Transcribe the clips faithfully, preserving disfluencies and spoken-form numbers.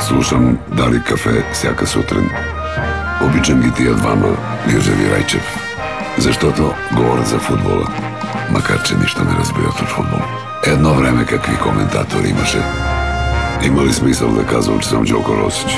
Слушам Дали кафе всяка сутрин. Обичам ги тия двама, Гюзев и Райчев, защото говорят за футбола, макар че нищо не разбират от футбол. Едно време какви коментатори имаше. Има ли смисъл да казвам, че съм Джоко Росич?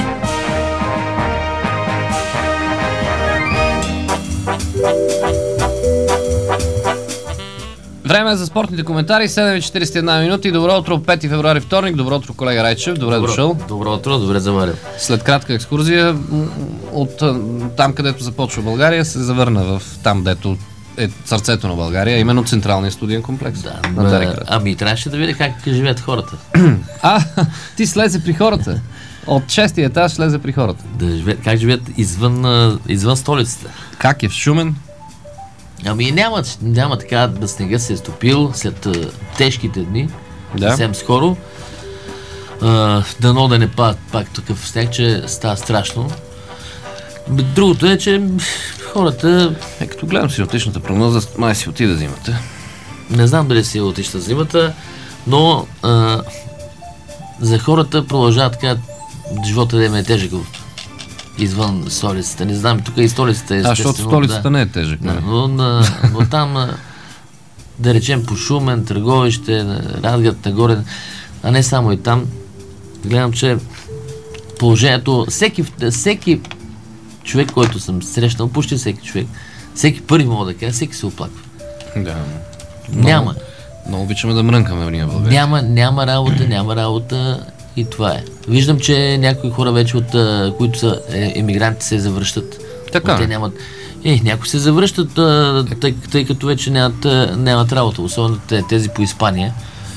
Време за спортните коментари, седем и четирийсет и една минути. Добро утро, пети февруари, вторник. Добро утро, колега Райчев. Добре добро, дошъл. Добро утро, добре заварил. След кратка екскурзия от там, където започва България, се завърна в там, дето е сърцето на България, именно Централния студиен комплекс. Да, на, ами трябваше да видя как живеят хората. А, ти слезе при хората. От шестия етаж слезе при хората. Да живеят, как живеят извън, извън столицата. Как е в Шумен? Ами няма, няма така да снега се е стопил след а, тежките дни, да. Съвсем скоро. А, дано да не падат пак такъв снег, че става страшно. Другото е, че хората... Е, като гледам синоптичната прогноза, май си отида зимата. Не знам дали си отишла зимата, но а, за хората продължава така живота да е тежък извън столицата. Не знам, тук и столицата е естествено. А, защото столицата да, не е тежък. Да, но, но, но там, да речем, по Шумен, Търговище, Разград, нагоре, а не само и там, гледам, че положението, всеки, всеки човек, който съм срещнал, почти всеки човек, всеки първи мога да кажа, всеки се оплаква. Да. Няма. Много, много обичаме да мрънкаме в ние България. Няма, няма работа, няма работа и това е. Виждам, че някои хора вече, от които са емигранти, се завръщат. Така. Те нямат... Е, някои се завръщат, тъй, тъй като вече нямат, нямат работа, особено тези по Испания.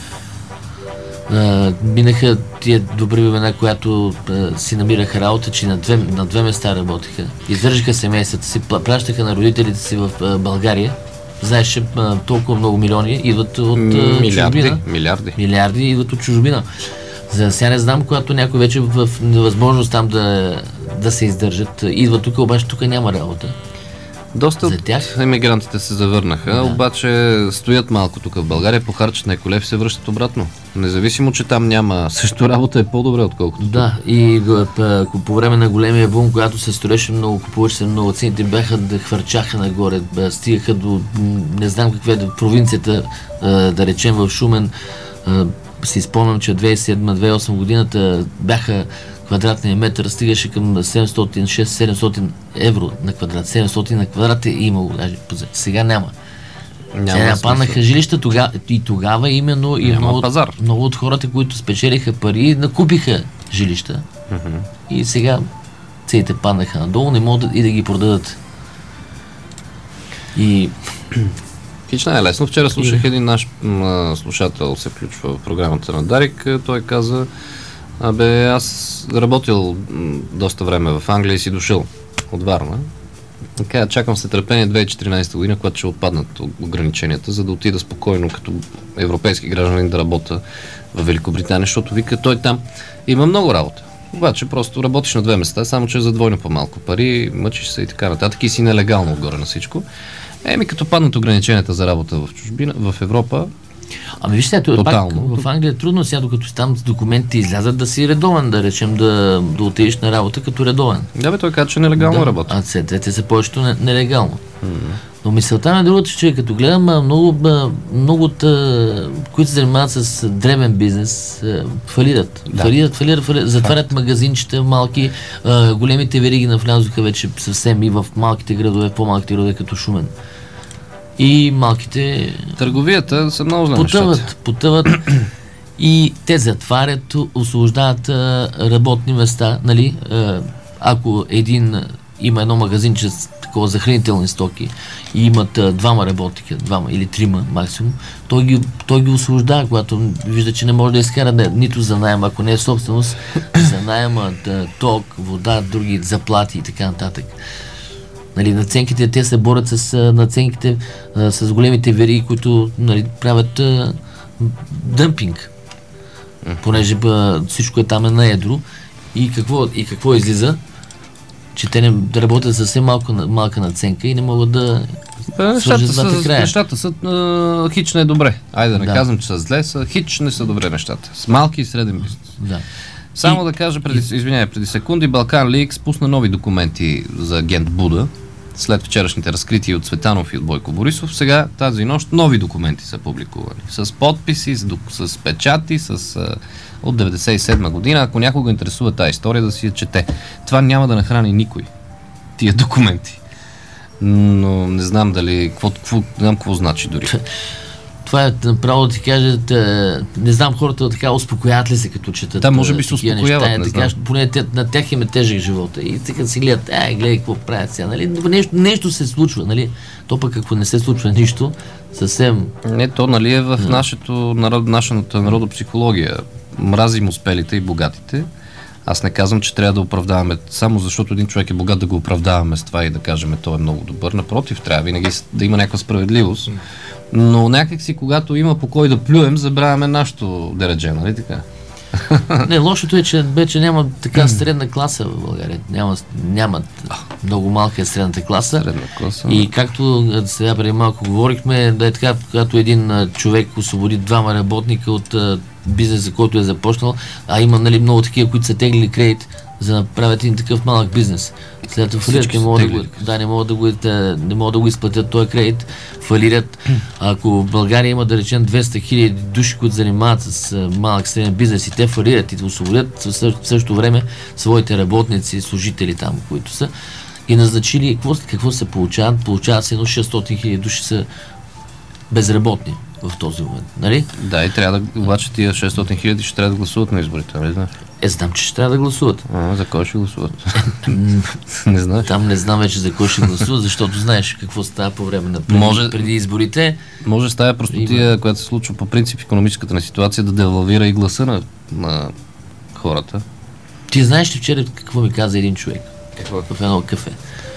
Uh, минаха тия добри времена, която uh, си намираха работа, че на две, на две места работиха. Издържаха семействата си, плащаха на родителите си в uh, България. Знаеш, че uh, толкова много милиони идват от uh, милиарди, чужбина. Милиарди. Милиарди идват от чужбина. За сега не знам, когато някой вече в невъзможност там да, да се издържат. Идва тук, обаче тук няма работа. Доста от емигрантите се завърнаха, да. Обаче стоят малко тук в България, похарчат някои лев и се връщат обратно. Независимо, че там няма също работа, е по-добре отколкото. Да, и по време на големия бум, когато се строеше много, купуваше се много, цените бяха да хвърчаха нагоре, стигаха до не знам каква е провинцията, да речем в Шумен. Си спомням, че две хиляди и седма - две хиляди и осма годината бяха квадратния метър, стигаше към седемстотин, шестстотин, седемстотин евро на квадрат. седемстотин на квадрат е имало. Сега няма. Няма Сега паднаха жилища тога, и тогава именно и много, много от хората, които спечелиха пари, накупиха жилища. Mm-hmm. И сега цените паднаха надолу, не могат и да ги продадат. И... Хич не е лесно. Вчера слушах и... един наш м- слушател, се включва в програмата на Дарик. Той каза: Абе, аз работил м- доста време в Англия и си дошъл от Варна. Така, чакам с нетърпение две хиляди и четиринадесета година, когато ще отпаднат ограниченията, за да отида спокойно като европейски гражданин да работя в Великобритания, защото вика, той там има много работа. Обаче просто работиш на две места, само че е за двойно по-малко пари, мъчиш се и така нататък и си нелегално отгоре на всичко. Еми, като паднат ограниченията за работа в чужбина, в Европа. Ами вижте, пак в Англия е трудно сега, докато там документите излязат, да си редовен, да речем, да, да отидеш на работа като редовен. Да, бе, той каза, че нелегално да, работи. А те са повечето не, нелегално. Mm-hmm. Но мисълта на другото, че като гледам много, много от които се занимават с дребен бизнес, фалират. Да. Фалират, фалират, фалират. Затварят магазинчета малки, големите вериги навлязоха вече съвсем и в малките градове, в по-малките градове като Шумен. И малките... Търговията са много зле потъват, потъват и те затварят, освобождават а, работни места, нали? А, ако един има едно магазинче с такова за хранителни стоки и имат а, двама работника, двама или трима максимум, той ги, той ги освобождава, когато вижда, че не може да изкара не, нито за наем, ако не е собственост, за наема, ток, вода, други заплати и така нататък. Нали, наценките, те се борят с наценките, а, с големите вериги, които, нали, правят а, дъмпинг. Понеже ба, всичко е там е на едро. И какво, и какво излиза? Че те не да работят съвсем малко, малка наценка и не могат да свържат двата края. Нещата са а, хич не е добре. Айде да не да. казвам, че са зле, са хич не са добре нещата. С малки и среден бизнес. Да. Само И- да кажа, преди, извиняй, преди секунди Балкан Ликс пусна нови документи за агент Буда, след вчерашните разкрития от Цветанов и от Бойко Борисов. Сега тази нощ нови документи са публикувани. С подписи, с, док- с печати, с, а, от деветдесет и седма година. Ако някого интересува тази история, да си я чете. Това няма да нахрани никой. Тия документи. Но не знам дали, какво, какво, не знам какво значи дори. Това е направо да ти кажа, да, не знам хората така успокояват ли се като четат. Да, може би се такива успокояват, неща, не така, знам. поне те, на тях им е тежък живота. И така си гледат, ай, гледай какво правят сега, нали? Нещо, нещо се случва, нали? То пък ако не се случва нищо, съвсем... Не, то нали е в нашето, народ, нашата народопсихология. Мразим успелите и богатите. Аз не казвам, че трябва да оправдаваме, само защото един човек е богат, да го оправдаваме с това и да кажем, той е много добър. Напротив, трябва винаги да има някаква справедливост. Но някак си, когато има по кой да плюем, забравяме нашето дередже, нали така? Не, лошото е, че вече няма така средна класа в България. Няма, няма много малка е средната класа. Средна класа. И както а, сега преди малко говорихме, да е така, когато един а, човек освободи двама работника от а, бизнеса, който е започнал, а има нали, много такива, които са теглили кредит, за да направят един такъв малък бизнес. След това фалират, Всички не са могат да, го, теглили. да, не могат да го, да, не могат да го изплатят този кредит, фалират. Ако в България има да речем двеста хиляди души, които занимават с а, малък среден бизнес и те фалират и освободят в същ- в същото време своите работници, служители там, които са, и назначили, какво, какво се получават? Получават се едно шестстотин хиляди души са безработни в този момент, нали? Да, и трябва да, обаче тия шестстотин хиляди ще трябва да гласуват на изборите, нали знаеш? Е, знам, че ще трябва да гласуват. А, за кой ще гласуват? Не знаеш. Там не знам вече за кой ще гласуват, защото знаеш какво става по време на преди, Може- преди изборите. Може с тая простотия, която се случва по принцип в икономическата на ситуация, да девалвира и гласа на, на хората. Ти знаеш ли вчера какво ми каза един човек Какво? в едно кафе?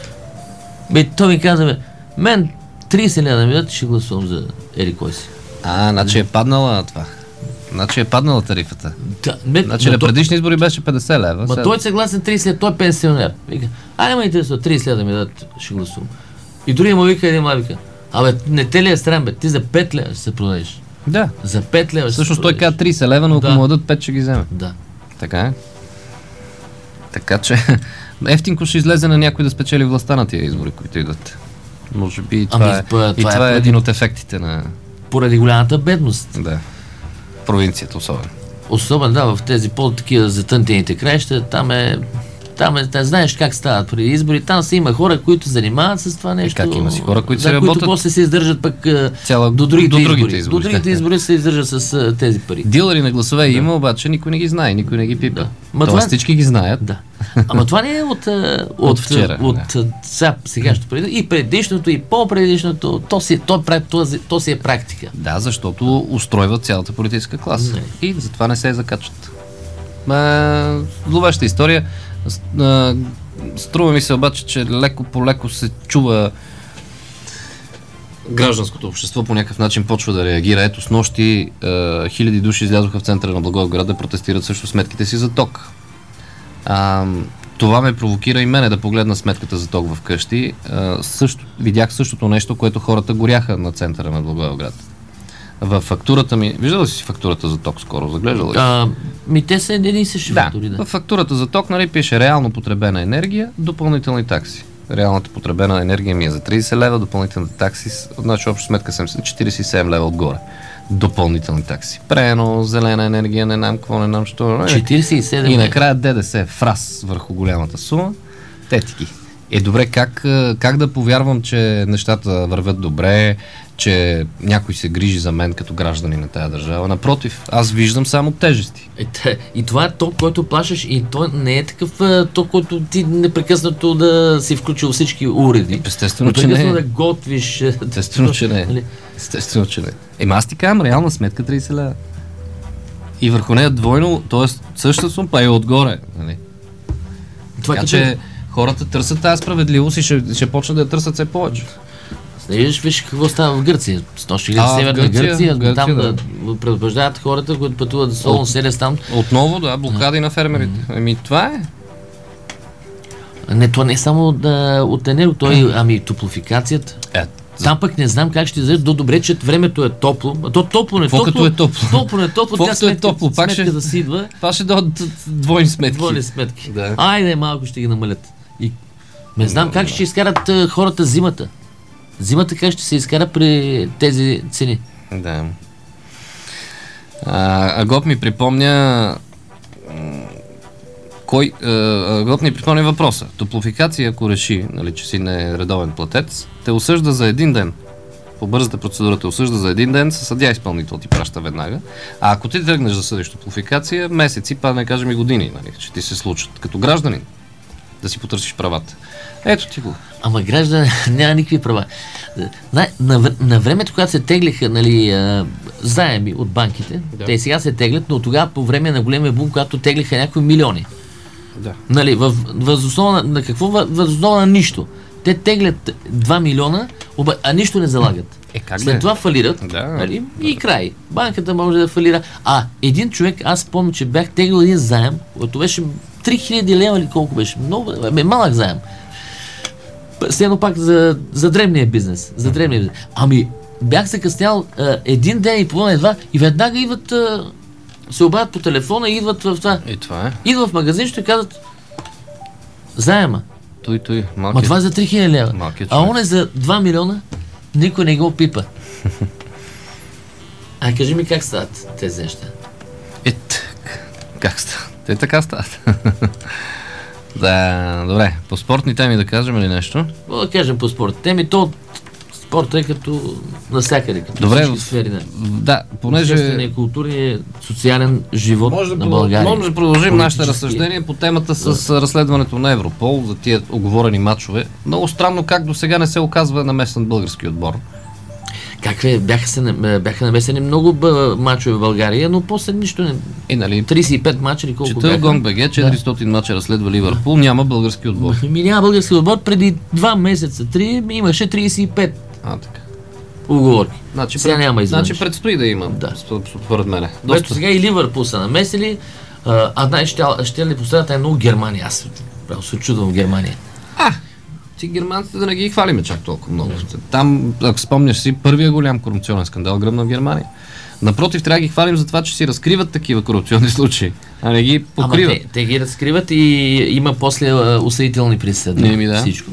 Бе, той ми каза, бе, мен трийсет лева ми дадат, ще гласувам за ери кой си. А, значи е паднала това. Значи е паднала тарифата. Да, бе, Значи ма на той- предишни избори беше петдесет лева. Ма сега- той е съгласен трийсет лева, той е пенсионер. Вика, айде ме интересува, трийсет лева да ми дадат, ще гласувам. И другия му вика, един млади вика, абе, не те ли е срам, бе, ти за пет лева ще се продадеш. Да. За пет лева ще се Всъщност той продадеш. каза трийсет лева, но ако Да. му дадат пет ще ги вземе. Да. Така е. Така че ефтинко ще излезе на някой да спечели властта на тия избори, които идват. Може би и това, Ами, е, това- и това е това е преди- един от ефектите на Поради голямата бедност. да, провинцията особено. Особено, да, в тези по-такива затънтените краища, там е... Там е, да, знаеш как стават преди избори, там си има хора, които занимават с това нещо. как има си хора, които да, си работят- които после се издържат пък а, Цяла- до другите, до другите избори. избори. До другите избори се издържат с а, тези пари. Дилъри на гласове има, обаче никой не ги знае, никой не ги пипа. Да. Ма Тоест това- всички ги знаят. Да. Ама това не е от, а, от, От вчера, От, да. от сега, сегашното преди, и предишното, и по-предишното, то си, то, прави- то, то си е практика. Да, защото устройват цялата политическа класа. Не. И затова не се закачат. Ма, зловеща история. С- а, Струва ми се обаче, че леко по леко се чува гражданското общество по някакъв начин почва да реагира. Ето с нощи а, хиляди души излязоха в центъра на Благоевград да протестират също сметките си за ток. А, това ме провокира и мене да погледна сметката за ток вкъщи. А, също, видях същото нещо, което хората горяха на центъра на Благоевград. В фактурата ми... Виждала ли си фактурата за ток скоро? Заглеждала ли си? А, ми те са едни и същи Да, фактори, да. в фактурата за ток нали, пише реално потребена енергия, допълнителни такси. Реалната потребена енергия ми е за трийсет лева, допълнителните такси, с- значи общо сметка съм четирийсет и седем лева отгоре. Допълнителни такси. Пренос, зелена енергия, не знам какво, не знам що. четирийсет и седем И накрая ДДС, фраз върху голямата сума. Тетики. Е, добре, как, а, как да повярвам, че нещата вървят добре, че някой се грижи за мен като граждани на тая държава? Напротив, аз виждам само тежести. Е, те, и това е ток, който плащаш, и то не е такъв а, ток, който ти непрекъснато да си включил всички уреди. Естествено, че Непрекъснато не е. да готвиш. а, Естествено, че не. нали? Естествено, че не. Ема аз ти казвам, реална сметка трийсет лева. И върху нея двойно, т.е. същата сума, па и отгоре. Нали? Това Така като... че хората търсят тази справедливост и ще, ще почнат да я търсят все повече. Не виждаш, виж какво става в Гърция. Снощи А, гледах в Северна Гърция, Гърция, в Гърция, там да. да предупреждават хората, които пътуват за солон селес там. Отново, да, блокади на фермерите. Ами това е. Не, това не е само да, от енерго, той, ами топлофикацията. Е, Там пък не знам как ще излезе. До добре, че времето е топло. А то топло не топло. Какво е топло? Топло не топло. Колкото е топло, пак ще да си идва. Това ще дойдат двойни сметки. Двойни сметки. Да. Айде, малко ще ги намалят. И не знам как ще изкарат а, хората зимата. Зимата как ще се изкара при тези цени. Да. А, Агоп ми припомня кой, Агоп ми припомня въпроса. Топлофикация, ако реши, нали, че си не е редовен платец, те осъжда за един ден. По бързата процедура те осъжда за един ден, със съдия изпълнител ти праща веднага. А ако ти тръгнеш да съдиш топлофикация, месеци, па да не кажем и години, нали, че ти се случат. Като гражданин да си потърсиш правата. Ето ти го. Ама граждан няма никакви права. На, на, на времето, когато се теглиха, нали, а, заеми от банките, да. Те сега се теглят, но тогава по време на големия бум, когато теглиха някои милиони. Да. Нали, възоснова на, на какво? Възоснова на нищо. Те теглят два милиона, оба, а нищо не залагат. Е, как След бе? това фалират, да. Нали, и край. Банката може да фалира. А, един човек, аз помня, че бях теглил един заем, който беше три хиляди лева или колко беше. Много, бе, малък заем. Следно пак за, за дребния бизнес. За дребния бизнес. Ами, бях закъснял а, един ден и половина едва и веднага идват, а, се обадят по телефона и идват в това. И това е. Идват в магазинчето и казват заема. Той, той, малкият. Ма това е за три хиляди лева. А он е за два милиона, никой не го пипа. А кажи ми как стават тези неща? Е, как стават? Те така стават. Да, добре. По спортни теми да кажем ли нещо? Да кажем по спортни теми. То спорта е като навсякъде, като добре, всички сфери. Да, да понеже... обществения, културния, социален живот може на да България. Може да продължим нашите разсъждения по темата с да. разследването на Европол за тия оговорени матчове. Много странно как до сега не се оказва намесен български отбор. Как е, бяха, се, бяха намесени много бъ, мачове в България, но после нищо не... И, нали, тридесет и пет мача или колко чета бяха. Гонг.бг, четиристотин да. мача разследва Ливърпул, да. няма български отбор. Ми няма български отбор, преди два месеца, три, имаше тридесет и пет а, така. уговорки. Значи, сега пред... няма извънш. Значи предстои да има, да. според мене. Доста... Ето сега и Ливърпул са намесили, а, а най- ще, ще ли последната е много Германия. Аз право се чудвам в Германия. А! Ти германците да не ги хвалиме чак толкова много. Там, ако спомняш си, първия голям корупционен скандал гръмна в Германия. Напротив, трябва да ги хвалим за това, че си разкриват такива корупционни случаи, а не ги покриват. Ама те, те ги разкриват и има после осъдителни присъди. Не ми да. Всичко.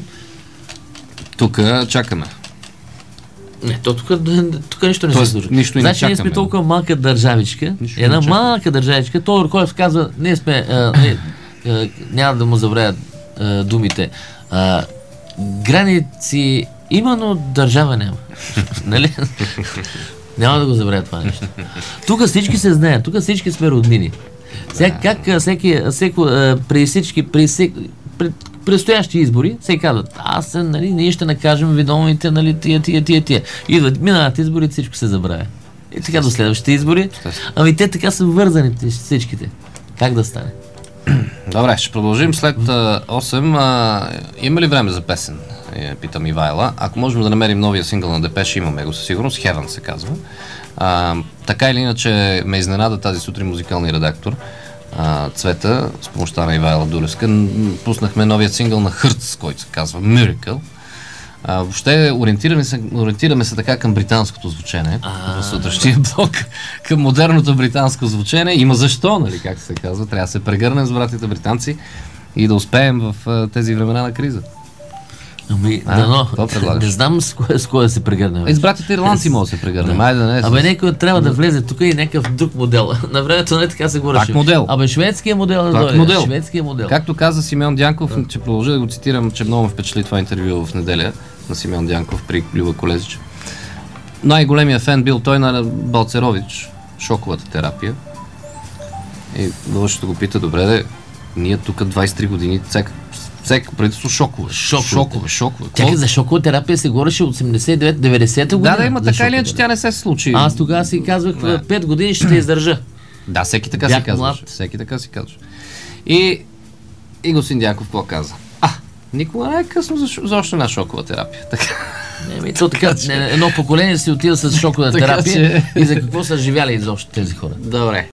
Тук чакаме. Не, то тук, тук нищо не Тоест, се случва. Нищо значи не ние сме толкова малка държавичка, нищо една малка държавичка, Тодор Колев казва, ние сме, а, не, а, няма да му забравят а, думите, а, граници има, но държава няма. Нали? Няма да го забравят това нещо. Тук всички се знаят, тук всички сме роднини. Сега как всеки, всеки, при всички, при всеки, при предстоящи избори, се казват, аз, нали, ние ще накажем виновните, нали, тия, тия, тия, тия. Идват, минават избори, всичко се забравя. И така до следващите избори. Ами те така са вързани всичките. Как да стане? Добре, ще продължим след осем. А, има ли време за песен? Е, питам Ивайла. Ако можем да намерим новия сингъл на Депеш, имаме го със сигурност. Heaven се казва. А, така или иначе ме изненада тази сутрин музикалния редактор а, Цвета, с помощта на Ивайла Дулевска. Пуснахме новият сингъл на Хърц, който се казва Miracle. А, въобще ориентираме се, ориентираме се така към британското звучене в сутрешния блок, към модерното британско звучене. Има защо, нали, как се казва. Трябва да се прегърнем с братите британци и да успеем в а, тези времена на криза. Ами, а, да, но, не знам с кое, с кое да се прегърнем. Е, с братите ирландци може да се прегърнем. Да. Да не, Абе, някой трябва да влезе тук и някакъв друг модел. На времето не така се говореше. Пак модел. Абе, шведския модел да дойде. Модел. Шведския модел. Както каза Симеон Дянков, да. Че продължа да го цитирам, че много ме впечатли това интервю в неделя на Симеон Дянков при Люба Колезич. Най-големия фен бил той на Балцерович, шоковата терапия. И Вълшето го пита, добре, де, ние тук двайсет и три години, всеки всеки правителство шокове. Шокове, шокове. шокове. Чакай, за шокова терапия се говореше от осемдесет и девета деветдесета година. Да, да, има така или иначе тя не се случи. Аз тогава си казвах, да. пет години ще те издържа. Да, всеки така Бях си казваш. Всеки така си казваш. И, и господин Дянков какво каза? А, никога не е късно за, за още една шокова терапия. Така. Не, ми, то така, не, едно поколение си отива с шокова терапия че... и за какво са живяли изобщо тези хора. Добре.